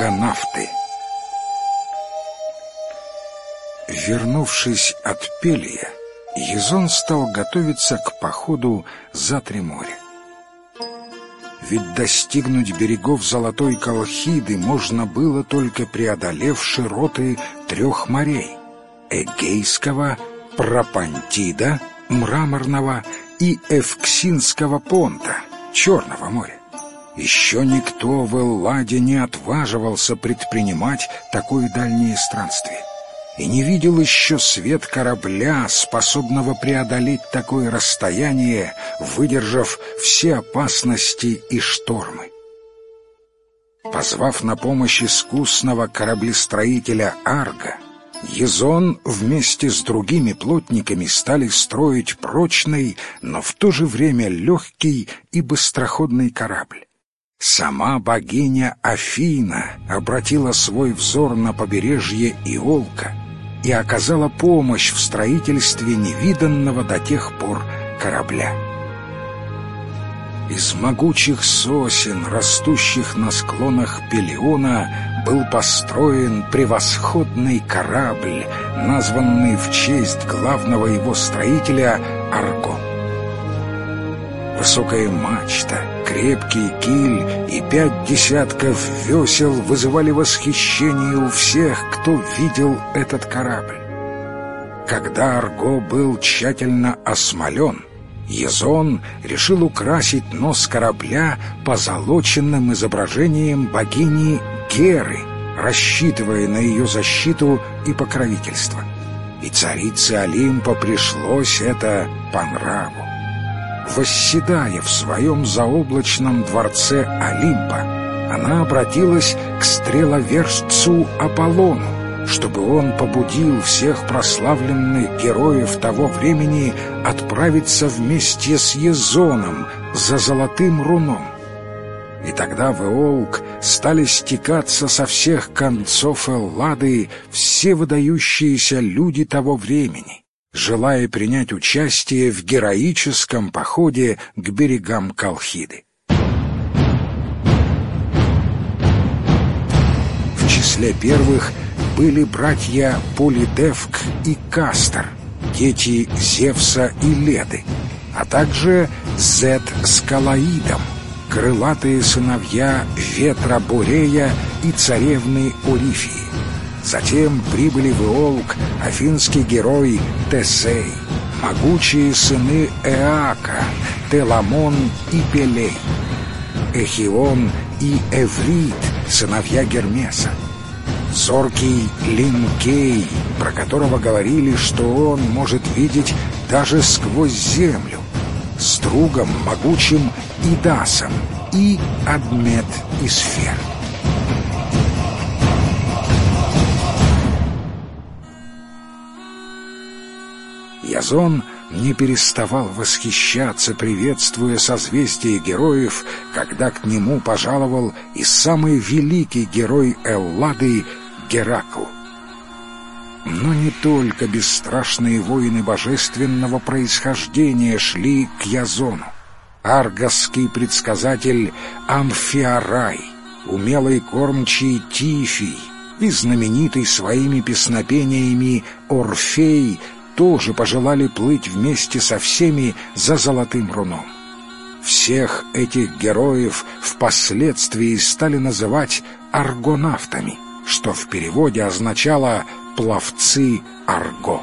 Аргонавты. Вернувшись от Пелия, Язон стал готовиться к походу за 3 моря. Ведь достигнуть берегов Золотой Колхиды можно было, только преодолев широты 3 морей — Эгейского, Пропонтида, Мраморного и Эвксинского понта, Черного моря. Еще никто в Элладе не отваживался предпринимать такое дальнее странствие и не видел еще свет корабля, способного преодолеть такое расстояние, выдержав все опасности и штормы. Позвав на помощь искусного кораблестроителя Арга, Язон вместе с другими плотниками стали строить прочный, но в то же время легкий и быстроходный корабль. Сама богиня Афина обратила свой взор на побережье Иолка и оказала помощь в строительстве невиданного до тех пор корабля. Из могучих сосен, растущих на склонах Пелиона, был построен превосходный корабль, названный в честь главного его строителя Арго. Высокая мачта, крепкий киль и 5 десятков весел вызывали восхищение у всех, кто видел этот корабль. Когда Арго был тщательно осмолен, Язон решил украсить нос корабля позолоченным изображением богини Геры, рассчитывая на ее защиту и покровительство. И царице Олимпа пришлось это по нраву. Восседая в своем заоблачном дворце Олимпа, она обратилась к стреловержцу Аполлону, чтобы он побудил всех прославленных героев того времени отправиться вместе с Язоном за золотым руном. И тогда в Иолк стали стекаться со всех концов Эллады все выдающиеся люди того времени, желая принять участие в героическом походе к берегам Колхиды. В числе первых были братья Полидевк и Кастор, дети Зевса и Леды, а также Зет с Калаидом, крылатые сыновья ветра Борея и царевны Орифии. Затем прибыли в Иолк афинский герой Тесей, могучие сыны Эака, Теламон и Пелей, Эхион и Эврит, сыновья Гермеса, зоркий Линкей, про которого говорили, что он может видеть даже сквозь землю, с другом могучим Идасом и Адмет и Сфер. Язон не переставал восхищаться, приветствуя созвездие героев, когда к нему пожаловал и самый великий герой Эллады Геракл. Но не только бесстрашные воины божественного происхождения шли к Язону. Аргосский предсказатель Амфиарай, умелый кормчий Тифий и знаменитый своими песнопениями Орфей тоже пожелали плыть вместе со всеми за золотым руном. Всех этих героев впоследствии стали называть аргонавтами, что в переводе означало «пловцы Арго».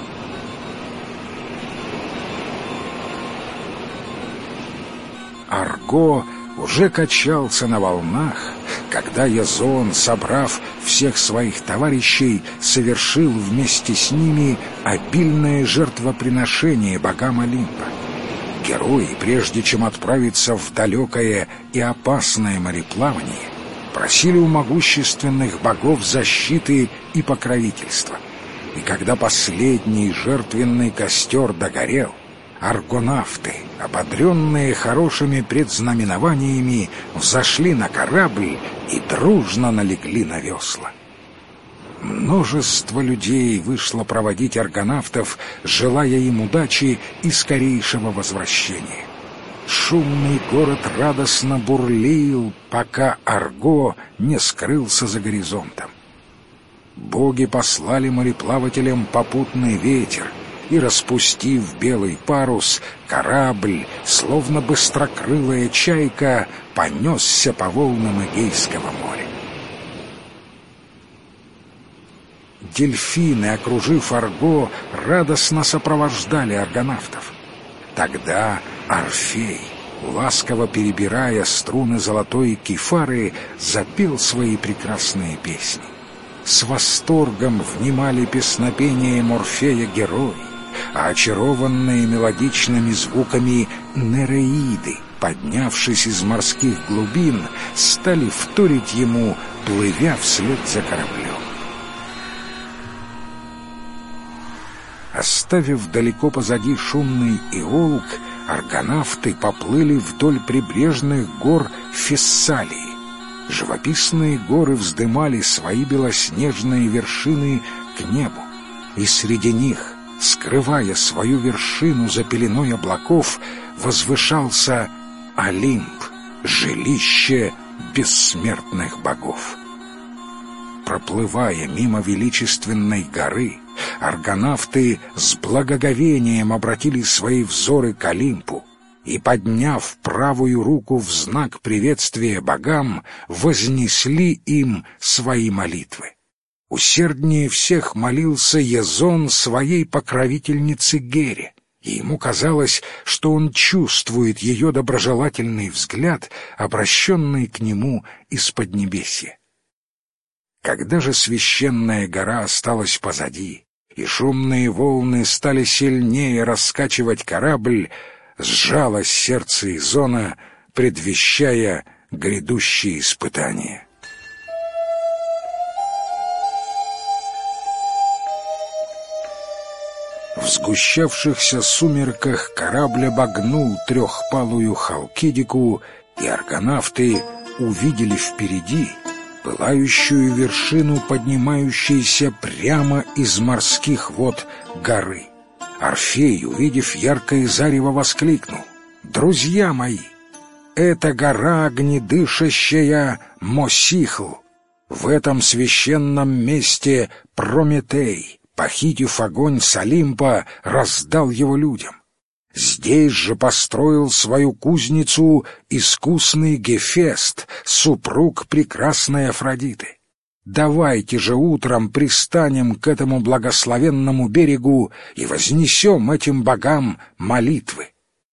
Арго уже качался на волнах, когда Язон, собрав всех своих товарищей, совершил вместе с ними обильное жертвоприношение богам Олимпа. Герои, прежде чем отправиться в далекое и опасное мореплавание, просили у могущественных богов защиты и покровительства. И когда последний жертвенный костер догорел, аргонавты, ободренные хорошими предзнаменованиями, взошли на корабль и дружно налегли на весла. Множество людей вышло проводить аргонавтов, желая им удачи и скорейшего возвращения. Шумный город радостно бурлил, пока Арго не скрылся за горизонтом. Боги послали мореплавателям попутный ветер, и, распустив белый парус, корабль, словно быстрокрылая чайка, понесся по волнам Эгейского моря. Дельфины, окружив Арго, радостно сопровождали аргонавтов. Тогда Орфей, ласково перебирая струны золотой кефары, запел свои прекрасные песни. С восторгом внимали песнопением Орфея герои, а очарованные мелодичными звуками нереиды, поднявшись из морских глубин, стали вторить ему, плывя вслед за кораблем. Оставив далеко позади шумный Иолк, аргонавты поплыли вдоль прибрежных гор Фессалии. Живописные горы вздымали свои белоснежные вершины к небу, и среди них, скрывая свою вершину за пеленой облаков, возвышался Олимп, жилище бессмертных богов. Проплывая мимо величественной горы, аргонавты с благоговением обратили свои взоры к Олимпу и, подняв правую руку в знак приветствия богам, вознесли им свои молитвы. Усерднее всех молился Язон своей покровительнице Гере, и ему казалось, что он чувствует ее доброжелательный взгляд, обращенный к нему из поднебесья. Когда же священная гора осталась позади, и шумные волны стали сильнее раскачивать корабль, сжалось сердце Язона, предвещая грядущие испытания. В сгущавшихся сумерках корабль обогнул трехпалую Халкидику, и аргонавты увидели впереди пылающую вершину, поднимающуюся прямо из морских вод горы. Орфей, увидев яркое зарево, воскликнул: «Друзья мои, это гора огнедышащая Мосихл! В этом священном месте Прометей, похитив огонь с Олимпа, раздал его людям. Здесь же построил свою кузницу искусный Гефест, супруг прекрасной Афродиты. Давайте же утром пристанем к этому благословенному берегу и вознесем этим богам молитвы».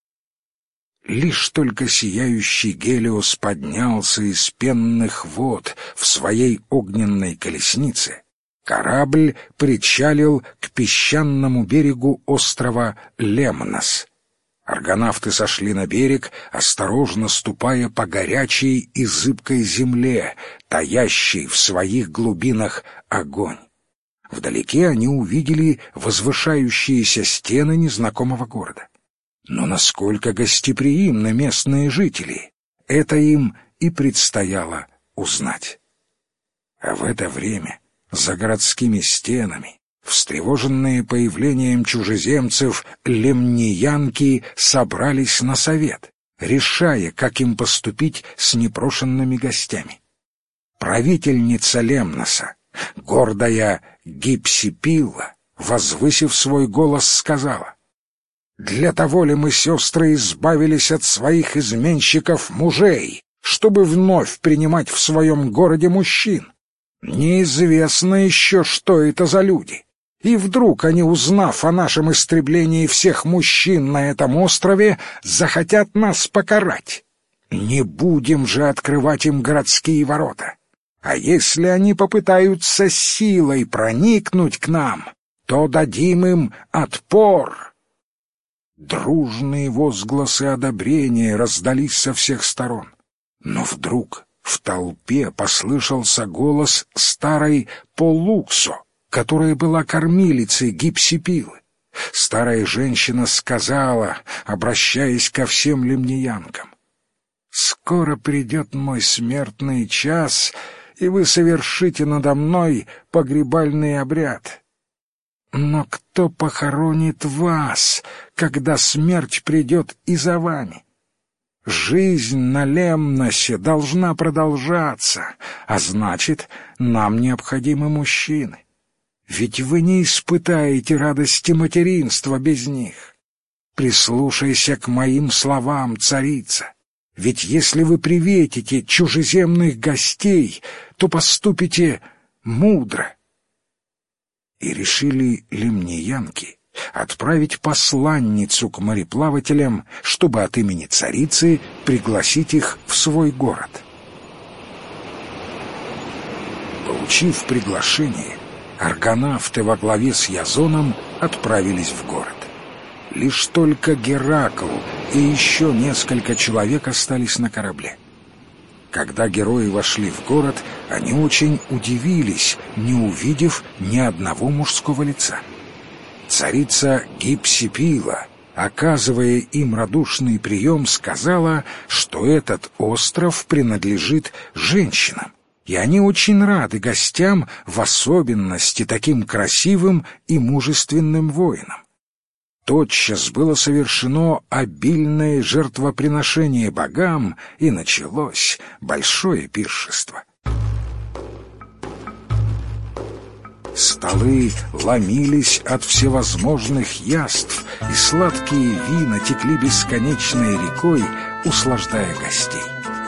Лишь только сияющий Гелиос поднялся из пенных вод в своей огненной колеснице, корабль причалил к песчаному берегу острова Лемнос. Аргонавты сошли на берег, осторожно ступая по горячей и зыбкой земле, таящей в своих глубинах огонь. Вдалеке они увидели возвышающиеся стены незнакомого города. Но насколько гостеприимны местные жители, это им и предстояло узнать. А в это время за городскими стенами, встревоженные появлением чужеземцев, лемниянки собрались на совет, решая, как им поступить с непрошенными гостями. Правительница Лемноса, гордая Гипсипила, возвысив свой голос, сказала: «Для того ли мы, сестры, избавились от своих изменщиков-мужей, чтобы вновь принимать в своем городе мужчин? Неизвестно еще, что это за люди. И вдруг они, узнав о нашем истреблении всех мужчин на этом острове, захотят нас покарать. Не будем же открывать им городские ворота. А если они попытаются силой проникнуть к нам, то дадим им отпор». Дружные возгласы одобрения раздались со всех сторон. Но вдруг в толпе послышался голос старой Полуксо, которая была кормилицей Гипсипилы. Старая женщина сказала, обращаясь ко всем лемниянкам: «Скоро придет мой смертный час, и вы совершите надо мной погребальный обряд. Но кто похоронит вас, когда смерть придет и за вами? Жизнь на Лемносе должна продолжаться, а значит, нам необходимы мужчины. Ведь вы не испытаете радости материнства без них. Прислушайся к моим словам, царица. Ведь если вы приветите чужеземных гостей, то поступите мудро». И решили лемниянки отправить посланницу к мореплавателям, чтобы от имени царицы пригласить их в свой город. Получив приглашение, аргонавты во главе с Язоном отправились в город. Лишь только Геракл и еще несколько человек остались на корабле. Когда герои вошли в город, они очень удивились, не увидев ни одного мужского лица. Царица Гипсипила, оказывая им радушный прием, сказала, что этот остров принадлежит женщинам, и они очень рады гостям, в особенности таким красивым и мужественным воинам. Тотчас было совершено обильное жертвоприношение богам, и началось большое пиршество. Столы ломились от всевозможных яств, и сладкие вина текли бесконечной рекой, услаждая гостей.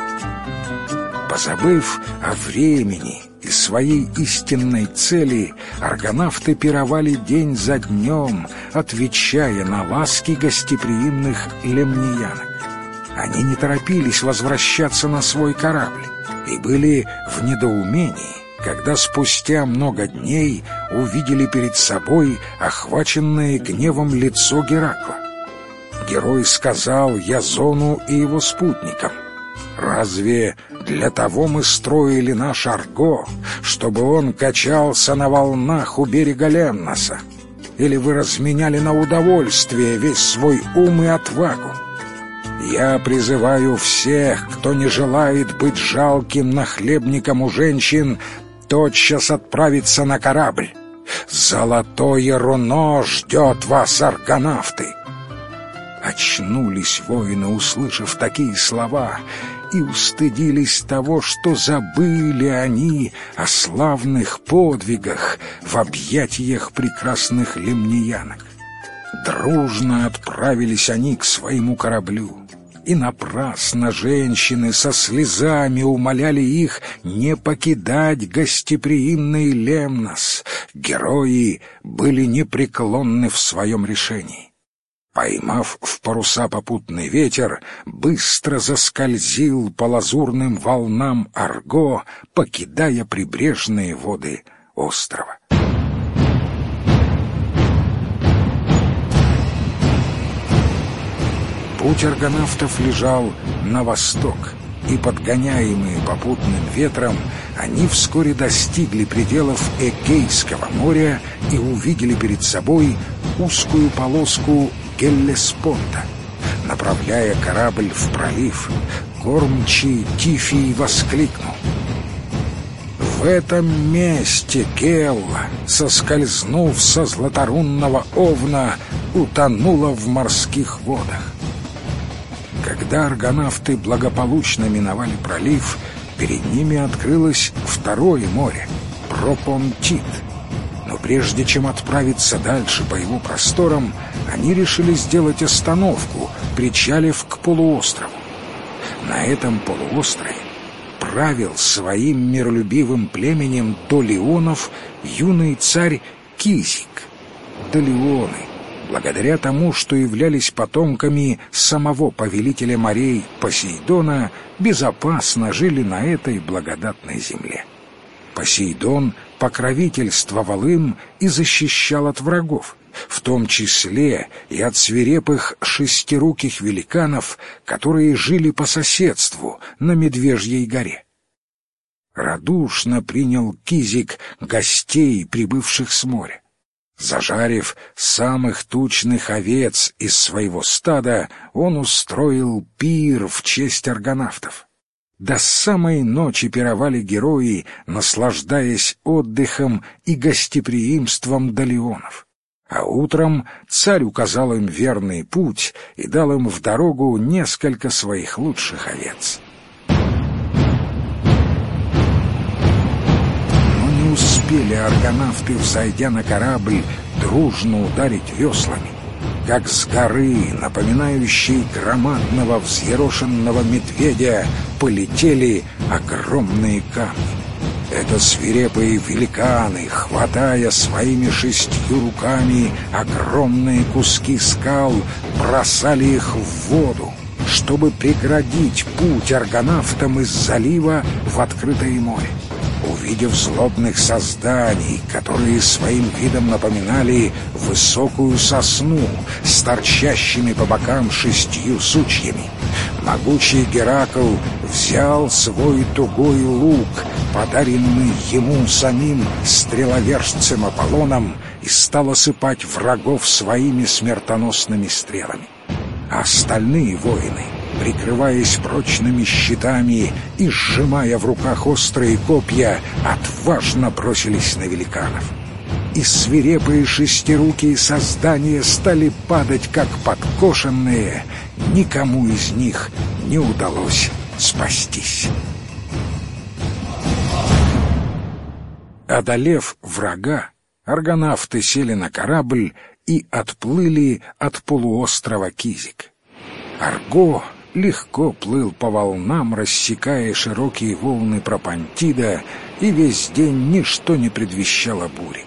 Позабыв о времени и своей истинной цели, аргонавты пировали день за днем, отвечая на ласки гостеприимных лемниянок. Они не торопились возвращаться на свой корабль и были в недоумении, когда спустя много дней увидели перед собой охваченное гневом лицо Геракла. Герой сказал Язону и его спутникам: «Разве для того мы строили наш Арго, чтобы он качался на волнах у берега Лемноса? Или вы разменяли на удовольствие весь свой ум и отвагу? Я призываю всех, кто не желает быть жалким нахлебником у женщин, тотчас отправиться на корабль. Золотое руно ждет вас, аргонавты!» Очнулись воины, услышав такие слова, и устыдились того, что забыли они о славных подвигах в объятиях прекрасных лемниянок. Дружно отправились они к своему кораблю, и напрасно женщины со слезами умоляли их не покидать гостеприимный Лемнос. Герои были непреклонны в своем решении. Поймав в паруса попутный ветер, быстро заскользил по лазурным волнам Арго, покидая прибрежные воды острова. Путь аргонавтов лежал на восток, и, подгоняемые попутным ветром, они вскоре достигли пределов Эгейского моря и увидели перед собой узкую полоску Геллеспонта. Направляя корабль в пролив, кормчий Тифий воскликнул: «В этом месте Гелла, соскользнув со златорунного овна, утонула в морских водах». Когда аргонавты благополучно миновали пролив, перед ними открылось второе море — Пропонтид. Но прежде чем отправиться дальше по его просторам, они решили сделать остановку, причалив к полуострову. На этом полуострове правил своим миролюбивым племенем Долионов юный царь Кизик. Долионы, благодаря тому, что являлись потомками самого повелителя морей Посейдона, безопасно жили на этой благодатной земле. Посейдон покровительствовал им и защищал от врагов, в том числе и от свирепых шестируких великанов, которые жили по соседству на Медвежьей горе. Радушно принял Кизик гостей, прибывших с моря. Зажарив самых тучных овец из своего стада, он устроил пир в честь аргонавтов. До самой ночи пировали герои, наслаждаясь отдыхом и гостеприимством Долионов. А утром царь указал им верный путь и дал им в дорогу несколько своих лучших овец. Но не успели аргонавты, взойдя на корабль, дружно ударить веслами, как с горы, напоминающей громадного взъерошенного медведя, полетели огромные камни. Это свирепые великаны, хватая своими 6 руками огромные куски скал, бросали их в воду, чтобы преградить путь аргонавтам из залива в открытое море. Увидев злобных созданий, которые своим видом напоминали высокую сосну с торчащими по бокам 6 сучьями, могучий Геракл взял свой тугой лук, подаренный ему самим стреловержцем Аполлоном, и стал осыпать врагов своими смертоносными стрелами. А остальные воины, прикрываясь прочными щитами и сжимая в руках острые копья, отважно бросились на великанов. И свирепые шестирукие создания стали падать, как подкошенные. Никому из них не удалось спастись. Одолев врага, аргонавты сели на корабль и отплыли от полуострова Кизик. Арго легко плыл по волнам, рассекая широкие волны Пропонтида, и весь день ничто не предвещало бури.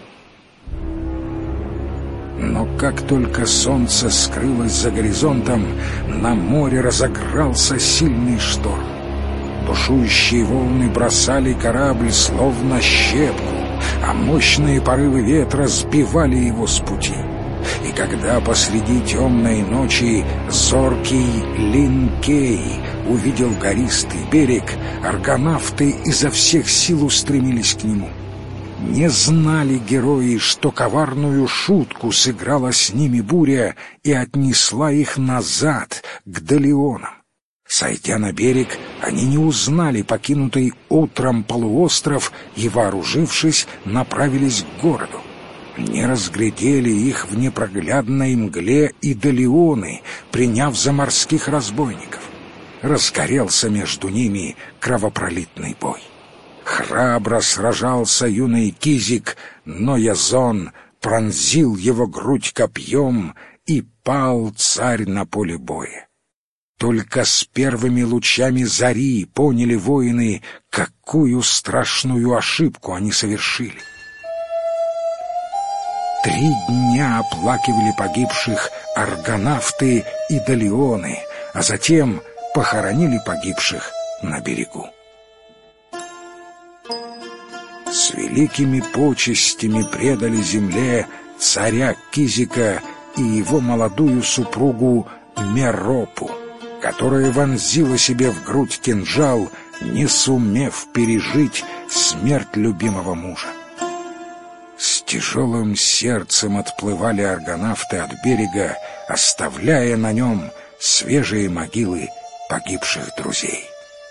Но как только солнце скрылось за горизонтом, на море разыгрался сильный шторм. Бушующие волны бросали корабль словно щепку, а мощные порывы ветра сбивали его с пути. И когда посреди темной ночи зоркий Линкей увидел гористый берег, аргонавты изо всех сил устремились к нему. Не знали герои, что коварную шутку сыграла с ними буря и отнесла их назад, к Делионам. Сойдя на берег, они не узнали покинутый утром полуостров и, вооружившись, направились к городу. Не разглядели их в непроглядной мгле и Делионы, приняв за морских разбойников. Разгорелся между ними кровопролитный бой. Храбро сражался юный Кизик, но Язон пронзил его грудь копьем, и пал царь на поле боя. Только с первыми лучами зари поняли воины, какую страшную ошибку они совершили. 3 дня оплакивали погибших аргонавты и Делионы, а затем похоронили погибших на берегу. С великими почестями предали земле царя Кизика и его молодую супругу Меропу, которая вонзила себе в грудь кинжал, не сумев пережить смерть любимого мужа. С тяжелым сердцем отплывали аргонавты от берега, оставляя на нем свежие могилы погибших друзей.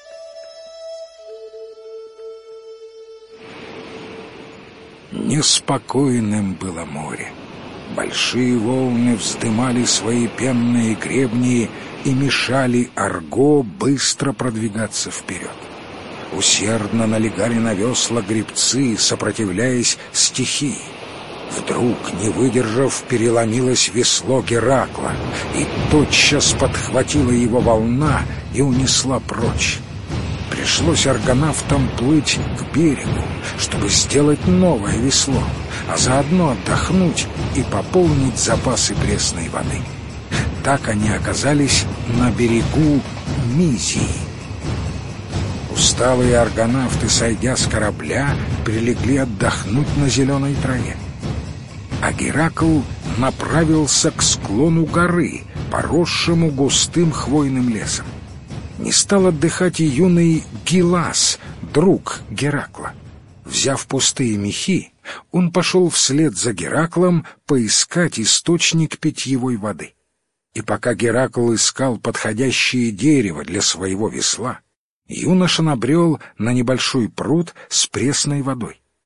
Неспокойным было море. Большие волны вздымали свои пенные гребни и мешали Арго быстро продвигаться вперед. Усердно налегали на весла гребцы, сопротивляясь стихии. Вдруг, не выдержав, переломилось весло Геракла, и тотчас подхватила его волна и унесла прочь. Пришлось аргонавтам плыть к берегу, чтобы сделать новое весло, а заодно отдохнуть и пополнить запасы пресной воды. Так они оказались на берегу Мизии. Усталые аргонавты, сойдя с корабля, прилегли отдохнуть на зеленой траве. А Геракл направился к склону горы, поросшему густым хвойным лесом. Не стал отдыхать и юный Гилас, друг Геракла. Взяв пустые мехи, он пошел вслед за Гераклом поискать источник питьевой воды. И пока Геракл искал подходящее дерево для своего весла, юноша набрел на небольшой пруд с пресной водой.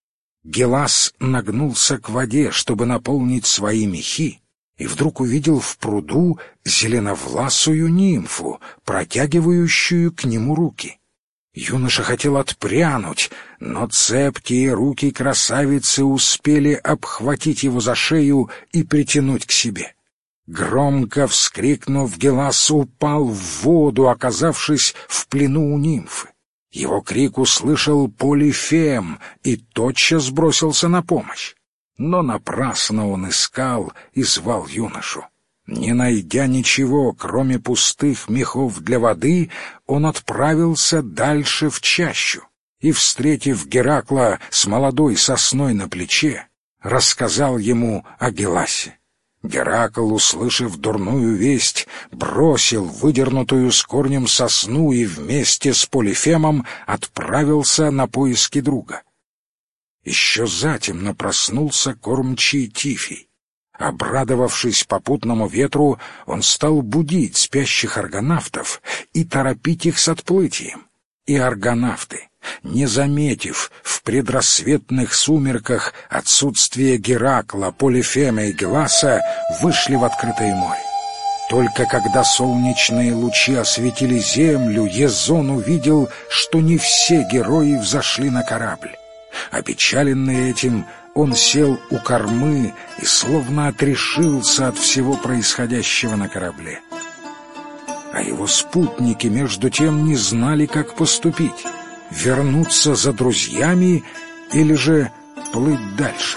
Гелас нагнулся к воде, чтобы наполнить свои мехи, и вдруг увидел в пруду зеленовласую нимфу, протягивающую к нему руки. Юноша хотел отпрянуть, но цепкие руки красавицы успели обхватить его за шею и притянуть к себе. Громко вскрикнув, Гелас упал в воду, оказавшись в плену у нимфы. Его крик услышал Полифем и тотчас бросился на помощь. Но напрасно он искал и звал юношу. Не найдя ничего, кроме пустых мехов для воды, он отправился дальше в чащу и, встретив Геракла с молодой сосной на плече, рассказал ему о Геласе. Геракл, услышав дурную весть, бросил выдернутую с корнем сосну и вместе с Полифемом отправился на поиски друга. Еще затемно проснулся кормчий Тифий. Обрадовавшись попутному ветру, он стал будить спящих аргонавтов и торопить их с отплытием. И аргонавты, не заметив в предрассветных сумерках отсутствие Геракла, Полифема и Геласа, вышли в открытое море. Только когда солнечные лучи осветили землю, Езон увидел, что не все герои взошли на корабль. Опечаленный этим, он сел у кормы и словно отрешился от всего происходящего на корабле. А его спутники, между тем, не знали, как поступить: вернуться за друзьями или же плыть дальше.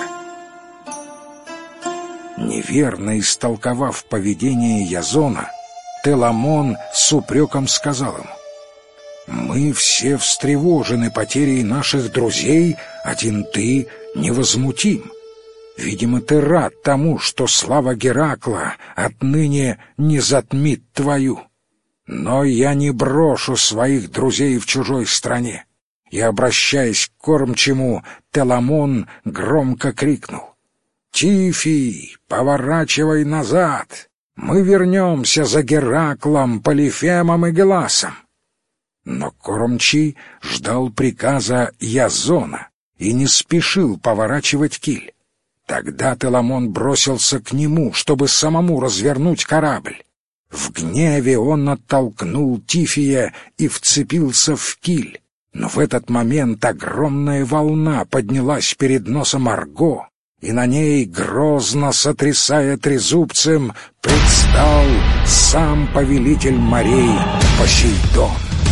Неверно истолковав поведение Язона, Теламон с упреком сказал ему: «Мы все встревожены потерей наших друзей, один ты невозмутим. Видимо, ты рад тому, что слава Геракла отныне не затмит твою. Но я не брошу своих друзей в чужой стране». И, обращаясь к кормчему, Теламон громко крикнул: «Тифий, поворачивай назад! Мы вернемся за Гераклом, Полифемом и Геласом!» Но кормчий ждал приказа Язона и не спешил поворачивать киль. Тогда Теламон бросился к нему, чтобы самому развернуть корабль. В гневе он оттолкнул Тифия и вцепился в киль. Но в этот момент огромная волна поднялась перед носом Арго, и на ней, грозно сотрясая трезубцем, предстал сам повелитель морей Посейдон.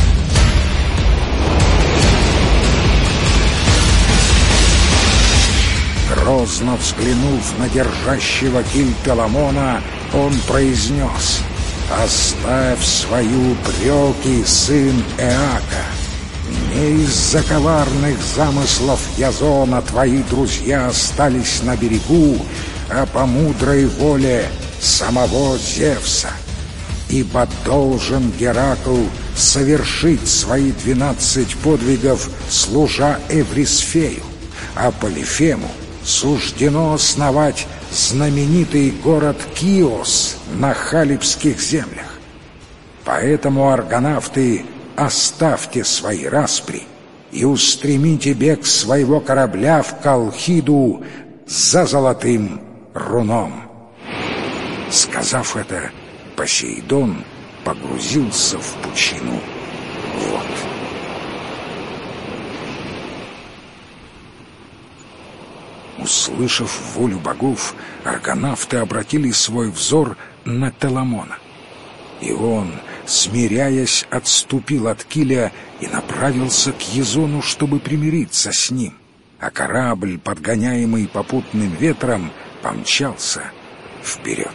Грозно взглянув на держащего киль Теламона, он произнес: «Оставь свои упреки, сын Эака. Не из-за коварных замыслов Язона твои друзья остались на берегу, а по мудрой воле самого Зевса. Ибо должен Геракл совершить свои 12 подвигов, служа Эврисфею, а Полифему суждено основать знаменитый город Киос на Халибских землях. Поэтому, аргонавты, оставьте свои распри и устремите бег своего корабля в Колхиду за золотым руном». Сказав это, Посейдон погрузился в пучину вод. Услышав волю богов, аргонавты обратили свой взор на Теламона. И он, смиряясь, отступил от киля и направился к Язону, чтобы примириться с ним, а корабль, подгоняемый попутным ветром, помчался вперед.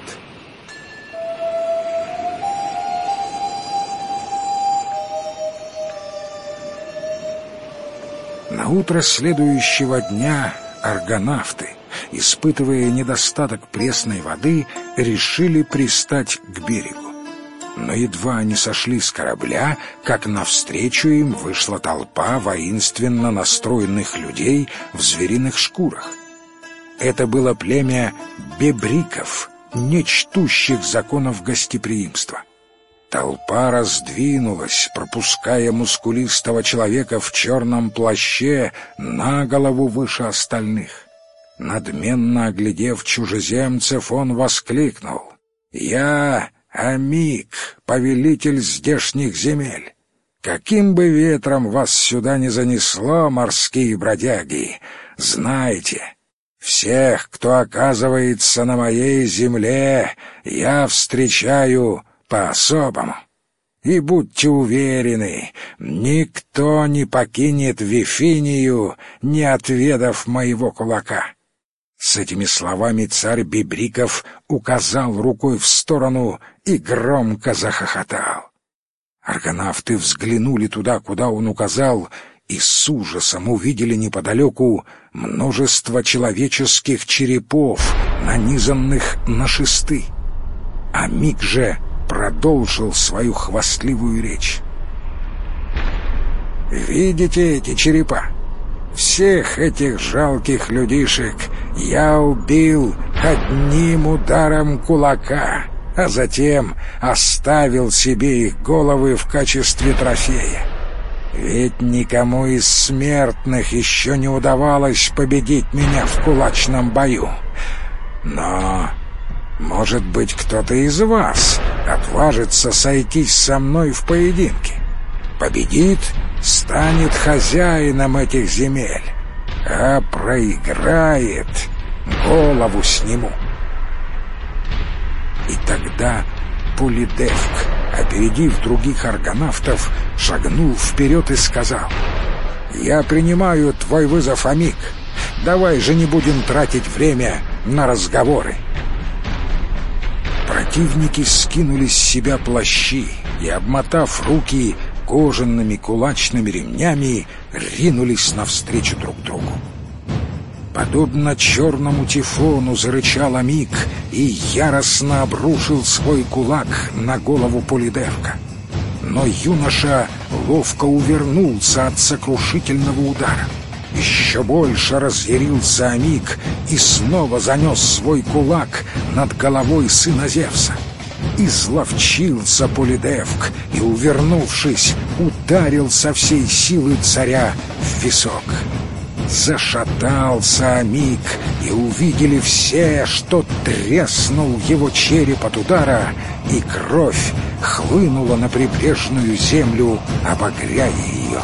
На утро следующего дня аргонавты, испытывая недостаток пресной воды, решили пристать к берегу. Но едва они сошли с корабля, как навстречу им вышла толпа воинственно настроенных людей в звериных шкурах. Это было племя бебриков, не чтущих законов гостеприимства. Толпа раздвинулась, пропуская мускулистого человека в черном плаще на голову выше остальных. Надменно оглядев чужеземцев, он воскликнул: «Я Амик, повелитель здешних земель. Каким бы ветром вас сюда ни занесло, морские бродяги, знайте, всех, кто оказывается на моей земле, я встречаю по-особому. И будьте уверены, никто не покинет Вифинию, не отведав моего кулака». С этими словами царь Бебриков указал рукой в сторону и громко захохотал. Аргонавты взглянули туда, куда он указал, и с ужасом увидели неподалеку множество человеческих черепов, нанизанных на шесты. Амик же продолжил свою хвастливую речь. «Видите эти черепа? Всех этих жалких людишек я убил одним ударом кулака, а затем оставил себе их головы в качестве трофея. Ведь никому из смертных еще не удавалось победить меня в кулачном бою. Но, может быть, кто-то из вас отважится сойтись со мной в поединке. Победит, станет хозяином этих земель, а проиграет, голову сниму». И тогда Полидевк, опередив других аргонавтов, шагнул вперед и сказал: «Я принимаю твой вызов, Амик. Давай же не будем тратить время на разговоры». Противники скинули с себя плащи и, обмотав руки кожаными кулачными ремнями, ринулись навстречу друг другу. Подобно черному тифону зарычал Амик и яростно обрушил свой кулак на голову Полидевка. Но юноша ловко увернулся от сокрушительного удара. Еще больше разъярился Амик и снова занес свой кулак над головой сына Зевса. Изловчился Полидевк и, увернувшись, ударил со всей силы царя в висок. Зашатался Амик, и увидели все, что треснул его череп от удара, и кровь хлынула на прибрежную землю, обогряя ее.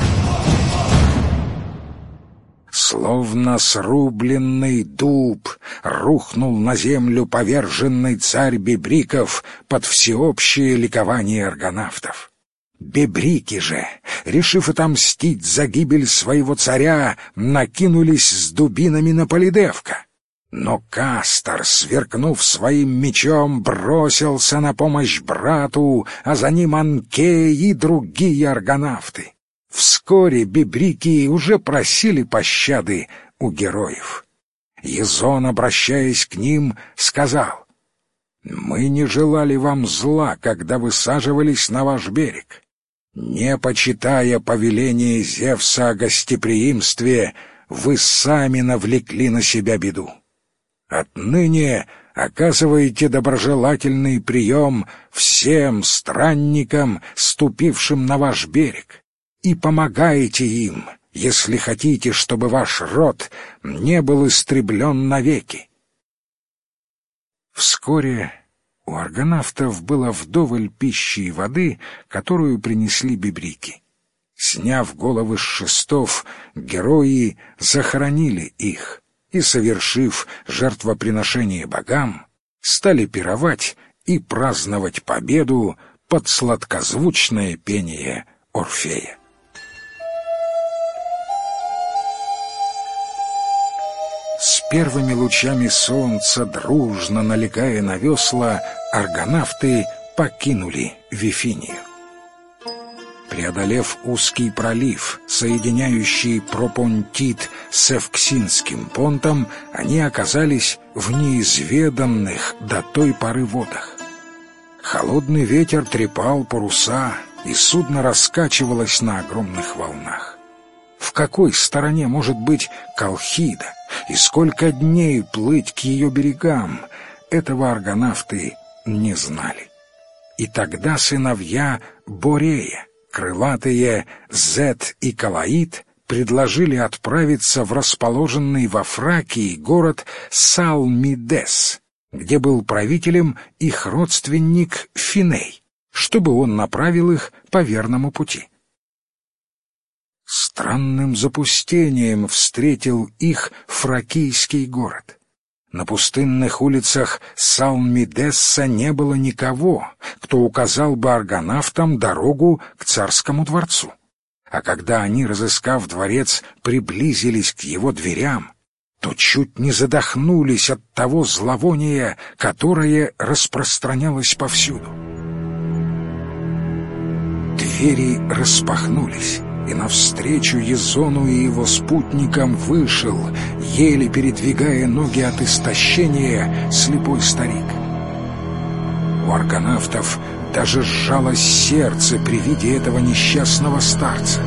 Словно срубленный дуб рухнул на землю поверженный царь Бебриков под всеобщее ликование аргонавтов. Бебрики же, решив отомстить за гибель своего царя, накинулись с дубинами на Полидевка. Но Кастор, сверкнув своим мечом, бросился на помощь брату, а за ним Анкей и другие аргонавты. Вскоре бебрики уже просили пощады у героев. Язон, обращаясь к ним, сказал: «Мы не желали вам зла, когда высаживались на ваш берег. Не почитая повеления Зевса о гостеприимстве, вы сами навлекли на себя беду. Отныне оказывайте доброжелательный прием всем странникам, ступившим на ваш берег, и помогайте им, если хотите, чтобы ваш род не был истреблен навеки». Вскоре у аргонавтов было вдоволь пищи и воды, которую принесли бебрики. Сняв головы с шестов, герои захоронили их и, совершив жертвоприношение богам, стали пировать и праздновать победу под сладкозвучное пение Орфея. С первыми лучами солнца, дружно налегая на весла, аргонавты покинули Вифинию. Преодолев узкий пролив, соединяющий Пропонтит с Эвксинским понтом, они оказались в неизведанных до той поры водах. Холодный ветер трепал паруса, и судно раскачивалось на огромных волнах. В какой стороне может быть Колхида, и сколько дней плыть к ее берегам, этого аргонавты не знали. И тогда сыновья Борея, крылатые Зет и Калаид, предложили отправиться в расположенный во Фракии город Салмидес, где был правителем их родственник Финей, чтобы он направил их по верному пути. Странным запустением встретил их фракийский город. На пустынных улицах Салмидесса не было никого, кто указал бы аргонавтам дорогу к царскому дворцу. А когда они, разыскав дворец, приблизились к его дверям, то чуть не задохнулись от того зловония, которое распространялось повсюду. Двери распахнулись, и навстречу Езону и его спутникам вышел, еле передвигая ноги от истощения, слепой старик. У аргонавтов даже сжалось сердце при виде этого несчастного старца.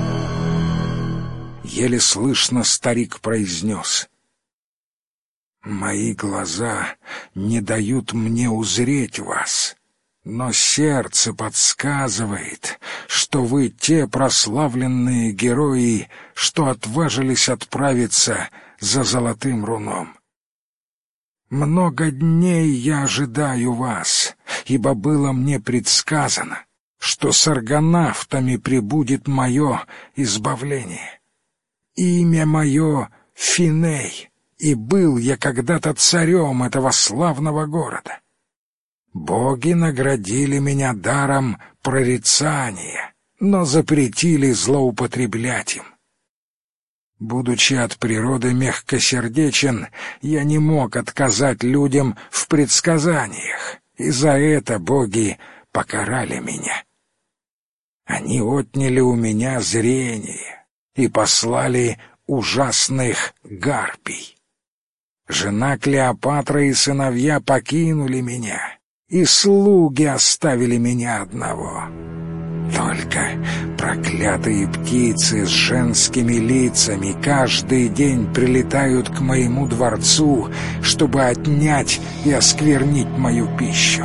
Еле слышно старик произнес: «Мои глаза не дают мне узреть вас, но сердце подсказывает, что вы те прославленные герои, что отважились отправиться за золотым руном. Много дней я ожидаю вас, ибо было мне предсказано, что с аргонавтами прибудет мое избавление. Имя мое Финей, и был я когда-то царем этого славного города. Боги наградили меня даром прорицания, но запретили злоупотреблять им. Будучи от природы мягкосердечен, я не мог отказать людям в предсказаниях, и за это боги покарали меня. Они отняли у меня зрение и послали ужасных гарпий. Жена Клеопатра и сыновья покинули меня, и слуги оставили меня одного. Только проклятые птицы с женскими лицами каждый день прилетают к моему дворцу, чтобы отнять и осквернить мою пищу.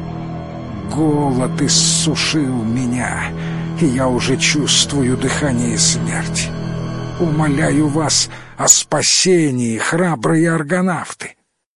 Голод иссушил меня, и я уже чувствую дыхание смерти. Умоляю вас о спасении, храбрые аргонавты!»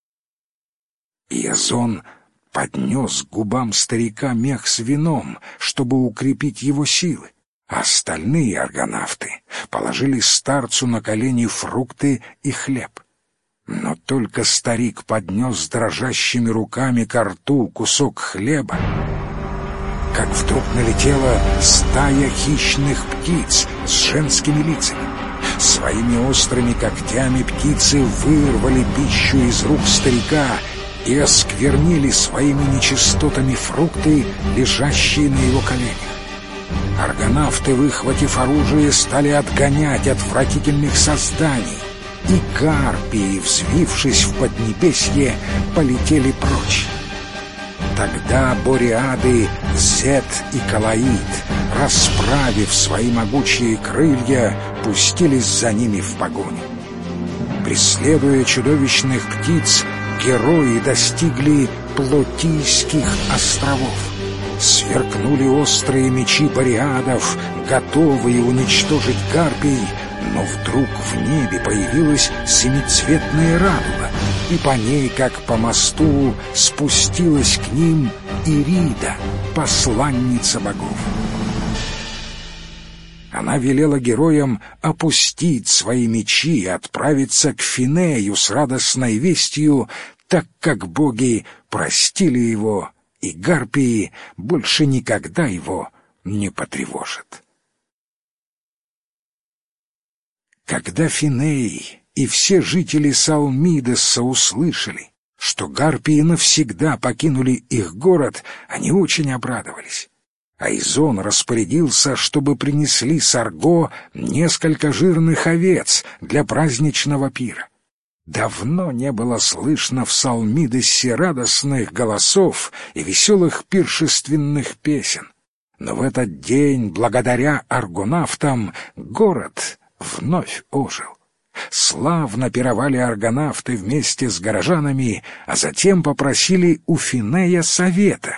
Езон поднес к губам старика мех с вином, чтобы укрепить его силы, а остальные аргонавты положили старцу на колени фрукты и хлеб. Но только старик поднес дрожащими руками ко рту кусок хлеба, как вдруг налетела стая хищных птиц с женскими лицами. Своими острыми когтями птицы вырвали пищу из рук старика и осквернили своими нечистотами фрукты, лежащие на его коленях. Аргонавты, выхватив оружие, стали отгонять отвратительных созданий, и гарпии, взвившись в поднебесье, полетели прочь. Тогда Бориады, Зет и Калаид, расправив свои могучие крылья, пустились за ними в погоню. Преследуя чудовищных птиц, герои достигли Плотийских островов. Сверкнули острые мечи Бориадов, готовые уничтожить гарпий, но вдруг в небе появилась семицветная радуга, и по ней, как по мосту, спустилась к ним Ирида, посланница богов. Она велела героям опустить свои мечи и отправиться к Финею с радостной вестью, так как боги простили его, и гарпии больше никогда его не потревожат. Когда Финей и все жители Салмидеса услышали, что гарпии навсегда покинули их город, они очень обрадовались. Айзон распорядился, чтобы принесли с Арго несколько жирных овец для праздничного пира. Давно не было слышно в Салмидесе радостных голосов и веселых пиршественных песен. Но в этот день, благодаря аргонавтам, город вновь ожил. Славно пировали аргонавты вместе с горожанами, а затем попросили у Финея совета,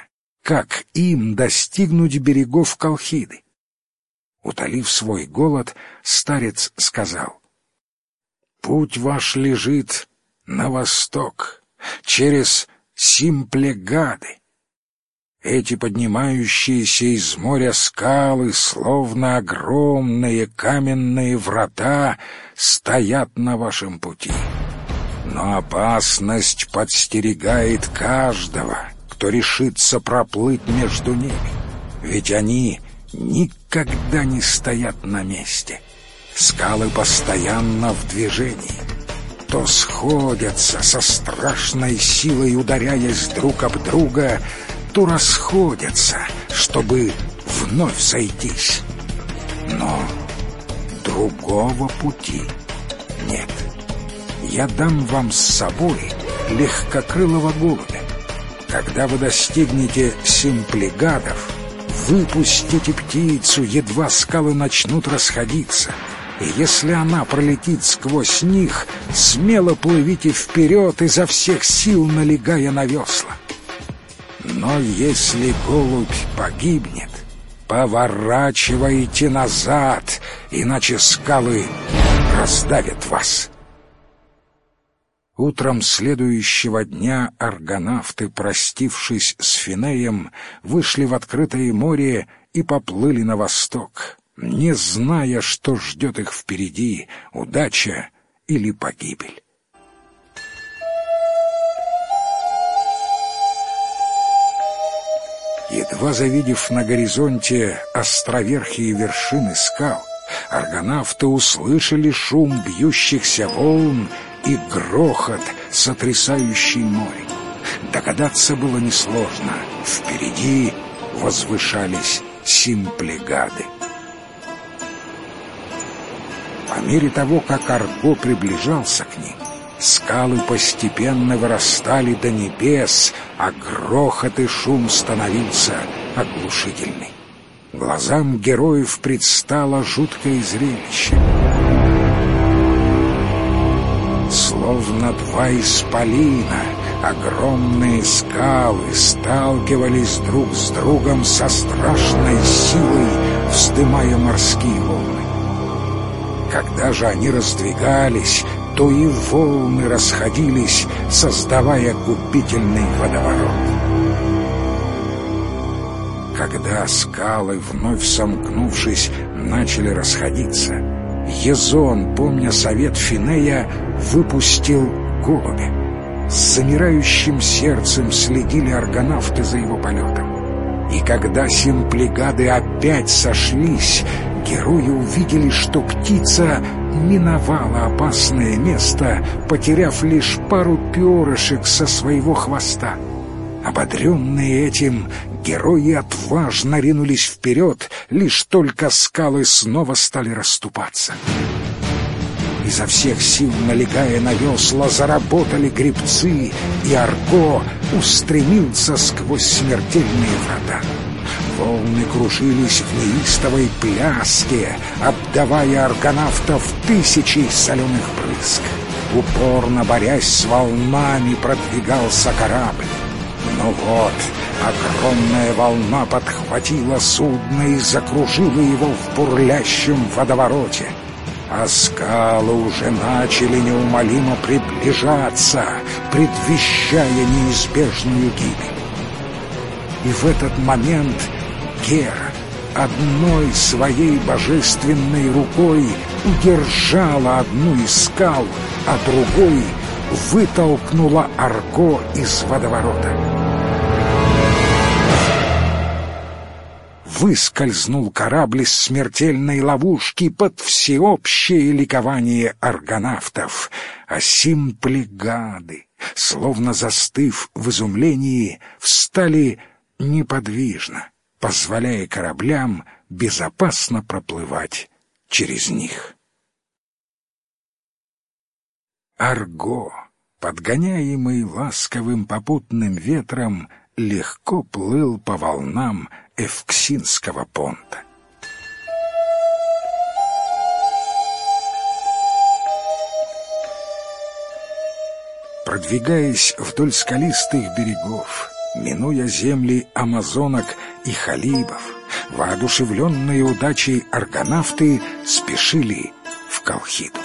как им достигнуть берегов Колхиды. Утолив свой голод, старец сказал: «Путь ваш лежит на восток, через Симплегады. Эти поднимающиеся из моря скалы, словно огромные каменные врата, стоят на вашем пути. Но опасность подстерегает каждого, кто решится проплыть между ними, ведь они никогда не стоят на месте. Скалы постоянно в движении, то сходятся со страшной силой, ударяясь друг об друга, то расходятся, чтобы вновь сойтись. Но другого пути нет. Я дам вам с собой легкокрылого голубя. Когда вы достигнете Симплегадов, выпустите птицу, едва скалы начнут расходиться, и если она пролетит сквозь них, смело плывите вперед, изо всех сил налегая на весла. Но если голубь погибнет, поворачивайте назад, иначе скалы раздавят вас». Утром следующего дня аргонавты, простившись с Финеем, вышли в открытое море и поплыли на восток, не зная, что ждет их впереди — удача или погибель. Едва завидев на горизонте островерхие вершины скал, аргонавты услышали шум бьющихся волн и грохот, сотрясающий море. Догадаться было несложно. Впереди возвышались Симплегады. По мере того, как Арго приближался к ним, скалы постепенно вырастали до небес, а грохот и шум становился оглушительный. Глазам героев предстало жуткое зрелище. Словно два исполина, огромные скалы сталкивались друг с другом со страшной силой, вздымая морские волны. Когда же они раздвигались, то и волны расходились, создавая губительный водоворот. Когда скалы, вновь сомкнувшись, начали расходиться, Езон, помня совет Финея, выпустил голубя. С замирающим сердцем следили аргонавты за его полетом. И когда Симплегады опять сошлись, герои увидели, что птица миновала опасное место, потеряв лишь пару перышек со своего хвоста. Ободренные этим, герои отважно ринулись вперед, лишь только скалы снова стали расступаться. Изо всех сил, налегая на весла, заработали гребцы, и Арго устремился сквозь смертельные врата. Волны кружились в неистовой пляске, обдавая аргонавтов тысячей соленых брызг. Упорно борясь с волнами, продвигался корабль. Но вот огромная волна подхватила судно и закружила его в бурлящем водовороте. А скалы уже начали неумолимо приближаться, предвещая неизбежную гибель. И в этот момент Гера одной своей божественной рукой удержала одну из скал, а другой вытолкнула Арго из водоворота. Выскользнул корабль из смертельной ловушки под всеобщее ликование аргонавтов, а Симплегады, словно застыв в изумлении, встали неподвижно, позволяя кораблям безопасно проплывать через них. Арго, подгоняемый ласковым попутным ветром, легко плыл по волнам Эвксинского понта. Продвигаясь вдоль скалистых берегов, Минуя земли амазонок и халибов, воодушевленные удачей аргонавты спешили в Колхиду.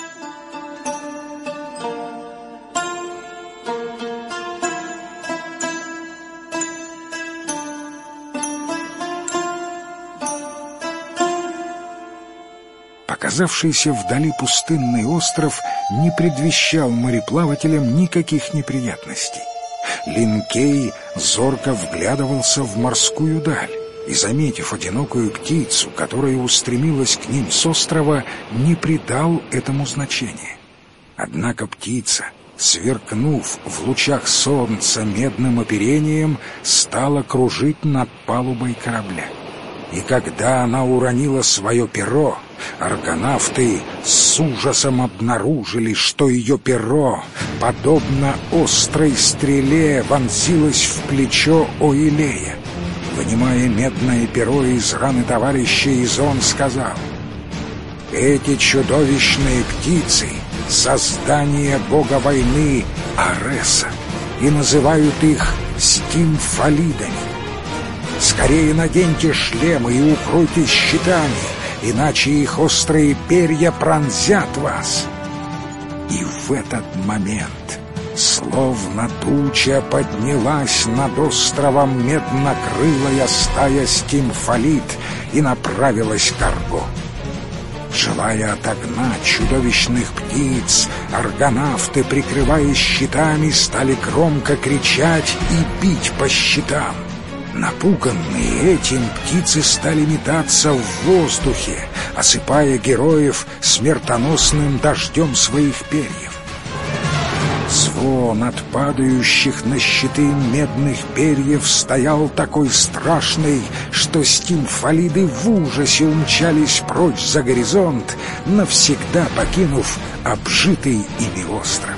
Показавшийся вдали пустынный остров не предвещал мореплавателям никаких неприятностей. Линкей зорко вглядывался в морскую даль и, заметив одинокую птицу, которая устремилась к ним с острова, не придал этому значения. Однако птица, сверкнув в лучах солнца медным оперением, стала кружить над палубой корабля. И когда она уронила свое перо, аргонавты с ужасом обнаружили, что ее перо, подобно острой стреле, вонзилось в плечо Оилея. Вынимая медное перо из раны товарища, Изон сказал: «Эти чудовищные птицы — создание бога войны Ареса, и называют их стимфалидами. Скорее наденьте шлемы и укройтесь щитами, иначе их острые перья пронзят вас». И в этот момент, словно туча, поднялась над островом меднокрылая стая стимфалид и направилась к Арго. Желая отогнать чудовищных птиц, аргонавты, прикрываясь щитами, стали громко кричать и бить по щитам. Напуганные этим, птицы стали метаться в воздухе, осыпая героев смертоносным дождем своих перьев. Звон от падающих на щиты медных перьев стоял такой страшный, что стимфалиды в ужасе умчались прочь за горизонт, навсегда покинув обжитый ими остров.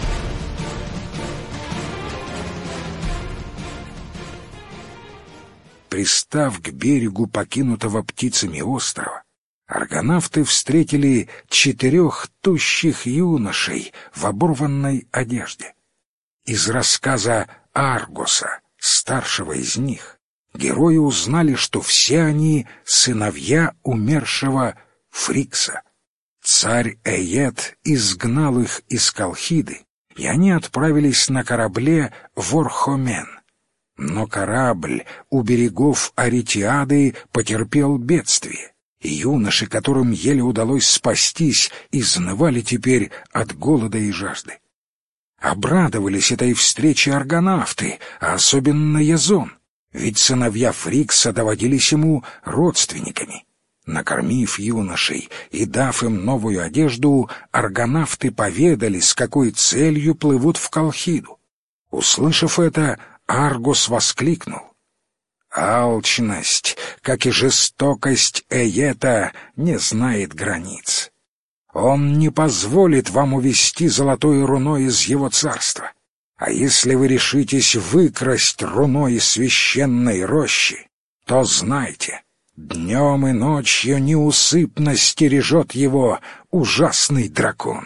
Пристав к берегу покинутого птицами острова, аргонавты встретили 4 тощих юношей в оборванной одежде. Из рассказа Аргоса, старшего из них, герои узнали, что все они сыновья умершего Фрикса. Царь Эет изгнал их из Колхиды, и они отправились на корабле в Орхомен. Но корабль у берегов Аритиады потерпел бедствие, и юноши, которым еле удалось спастись, изнывали теперь от голода и жажды. Обрадовались этой встрече аргонавты, а особенно Язон, ведь сыновья Фрикса доводились ему родственниками. Накормив юношей и дав им новую одежду, аргонавты поведали, с какой целью плывут в Колхиду. Услышав это, Аргос воскликнул: «Алчность, как и жестокость Эета, не знает границ. Он не позволит вам увести золотое руно из его царства. А если вы решитесь выкрасть руно из священной рощи, то знайте, днем и ночью неусыпно стережет его ужасный дракон».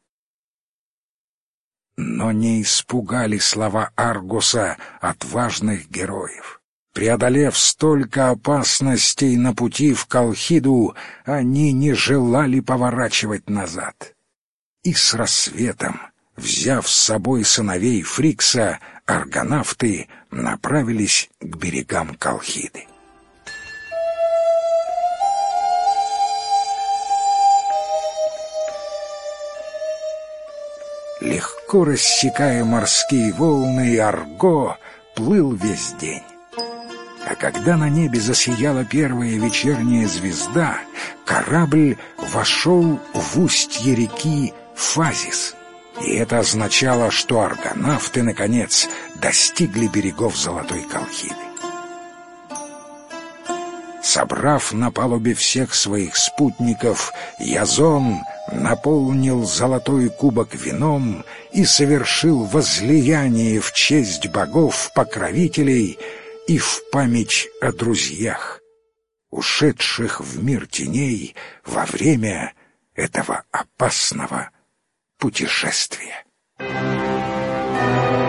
Но не испугали слова Аргоса отважных героев. Преодолев столько опасностей на пути в Колхиду, они не желали поворачивать назад. И с рассветом, взяв с собой сыновей Фрикса, аргонавты направились к берегам Колхиды. Легко рассекая морские волны, Арго плыл весь день. А когда на небе засияла первая вечерняя звезда, корабль вошел в устье реки Фазис. И это означало, что аргонавты, наконец, достигли берегов Золотой Колхиды. Собрав на палубе всех своих спутников, Язон наполнил золотой кубок вином и совершил возлияние в честь богов-покровителей и в память о друзьях, ушедших в мир теней во время этого опасного путешествия.